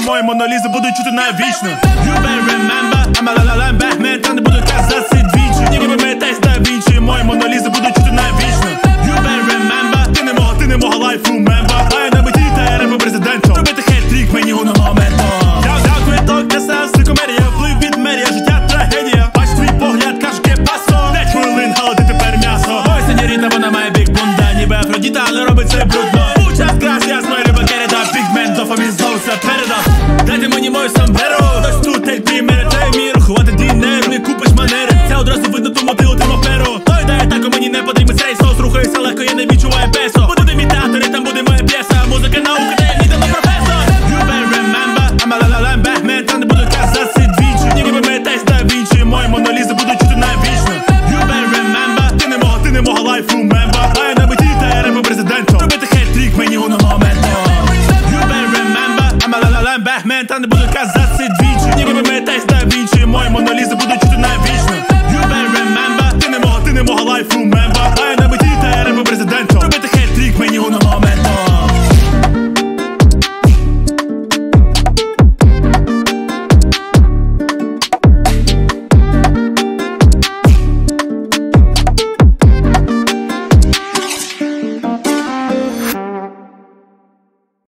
мої монолізи будуть чути навічно. You better remember, I'm a la Batman, та не буду казати двічі. Ніби метайсь на вічі, мої монолізи будуть чути навічно. You better remember, ти не мого лайфу мемба. А я на меті та я репу президентом. Робити хейт-трік мені уно моментом. Дав квиток для сенси комедія, вплив від мерія, життя трагедія. Бач твій погляд, кажу ке пасо. 5 хвилин, але ти тепер м'ясо. Ой, сеньоріта, вона має бік бунда, ніби Афродіта, але робить це брудно. Muchas gracias, моя риба кереда, пігмент дофамін знову все передав. Дайте мені мою сомбреро, ось тут take мене, дай мій рахувати дінер. Не купиш манери, це одразу видно, тому ти отримав перо. Той дає так, мені не потрібен цей соус, рухаюся легко, я не відчуваю песо. Буде мій театр, і там буде моя п'єса, музика наука, де я відомо професор. You better remember, I'm a la Batman, та не буду казати двічі. Ніби метайсь на вічі, мої монолізи будуть чути навічно. You better remember, ти не мого лайфу мемба. А я на меті та я репу президентом. Робити хейт-трік мені уно моментом. You better remember, I'm a la Batman, та не буду казати